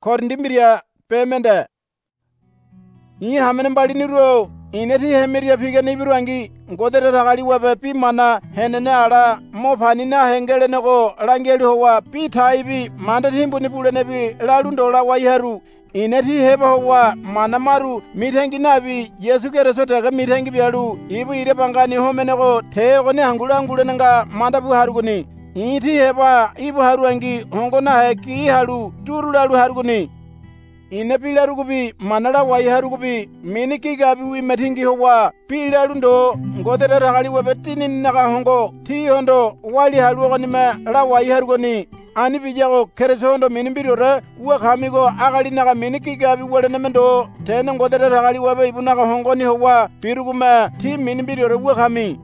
korndimbiria pemende. I hamene mbaliniro ineti hemiria pigani ibiruangi ngodere ragali webe pi mana henene ala mo panina hengele nego langeli hoa pi taibi manda timbu nipule nebi lalundola waiharu ineti heba hoa mana maru mitengi nabi Yesu kereso tega mitengi bialu ibu ire pangani home nego teo ne angule nenga manda buharuguni iti heba ibu haruangi hongo na heki halu turulalu haruguni ine pilarugubi manala waiharugubi miniki gabi wi metingi hoa pilarundo ngodere ragali webetini naga hongo ti hondo wali haluogoni me la waiharugoni ani bijago kereso hondo minimbirore uwa khamigo agali naga miniki gabi walene mendo tene ngodere ragali webe ibu naga hongo ni hoa pirugume ti minimbirore uwa khami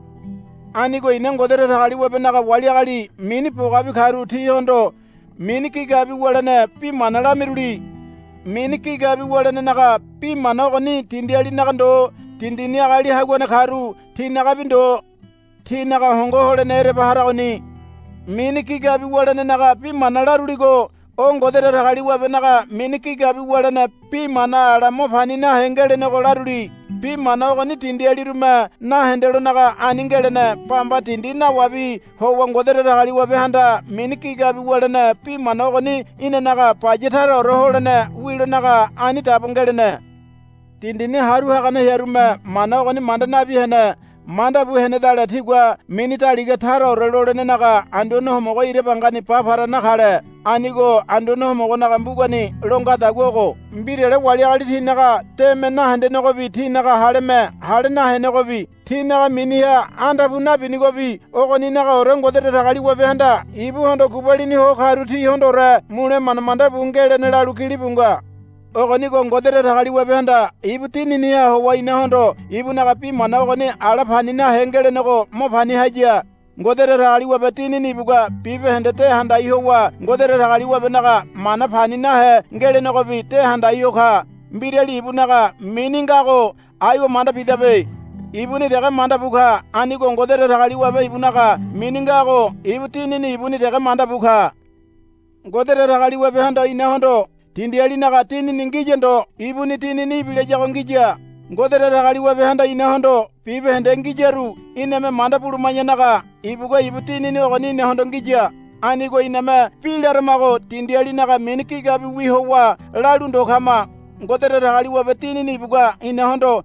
anigo ine ngodere ragali webe naga wali agali mini pogabi kharu ti hondo miniki gabi walene pi manala miruli miniki gabi walene naga pi manogoni tindiali nagando tindini agali hagwana kharu tinaga bindo tinaga hongo hole nere baharagoni miniki gabi walene naga pi manala ruligo o ngodere ragali wabe naga miniki gabi walene pi manala mo fanina hengele nego laruli pi manogoni tindiali ruma na hendelo naga aningele ne pamba tindina wabi ho ngodere ragali wabe handa miniki gabi walene pi manogoni ine naga pajitaro rohole ne wilo naga ani tabungele ne tindini haru hagane yaruma manogoni manda nabi hene manda bu hene dala tigwa minita liga tharo rolole ne naga andono mogo ire bangani papara na khale anigo andono mogo naga mbugani longa dagogo mbirele wali ali tinaga teme na hande nego bi tinaga hale na hene go bi tinaga miniya anda buna binigo bi ogoni naga orengo dere ragali wabe handa ibu hondo kubali ni ho kharuti hondo ra mune manmanda bungele ne lalu kilibunga ogoni go ngodere ragali wabe handa ibu tinini ya ho waina hondo ibu naga pi mana ogoni ala phani na hengele nego mo phani hajia ngodere ragali wabe tinini buga pibe hendete handa ihowa ngodere ragali wabe naga mana phani na he ngele nego bi te handa ihoka mbireli ibu naga mininga go ayo manda pidabe ibu ni daga manda buka anigo ngodere ragali wabe ibu naga mininga go ibu tinini ibu ni daga manda buka ngodere ragali wabe handa ina hondo tindiali naga tinini ngijendo ibu ni tinini bile jago ngija ngodere ragali wabe handa ina hondo pibe hende ngijeru ineme manda bulu manya naga ibu go ibu tinini ogoni ina hondo ngija anigo ineme pilar mago tindiali naga miniki gabi wihowa lalundo kama ngodere ragali wabe tinini ibu go ina hondo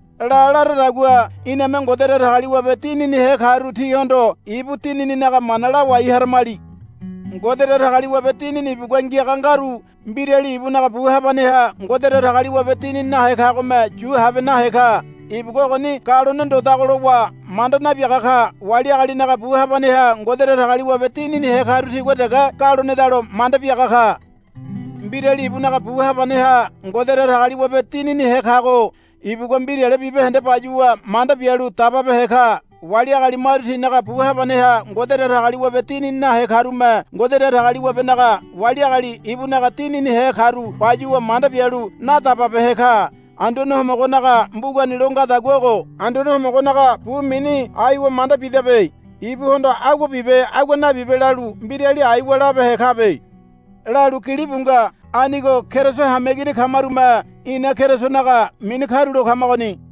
ragua ineme ngodere ragali wabe tinini he kharu ti hondo ibu tinini naga manala waiharmali ngodere ragali wabe tinini ibu go ngia kangaru mbireli ibu naga buhabane ha ngodere ragali wabe tinini na he khagome ju habe na he kha ibu go goni kalone ndo dagolo wa manda na biya kha wali agali naga buhabane ha ngodere ragali wabe tinini he kharu ti godega kalone dalo manda biya kha mbireli ibu naga buhabane ha ngodere ragali wabe tinini he khago ibu go mbirele bibe hende pajuwa manda biyalu tababe he kha wali agali maruti naga buhabane ha ngodere ragali wabe tinini na he kharume ngodere ragali wabe naga wali agali ibu naga tinini he kharu pajuwa manda biyalu na tababe he kha andono mogo naga mbuga nilonga dagogo andono mogo naga bu mini aiwo manda bidabe ibu hondo ago bibe ago na bibe lalu mbireli aiwo labe he khabe lalu kilibunga anigo kereso hamegini khamaruma ina kereso naga mini kharulo khamagoni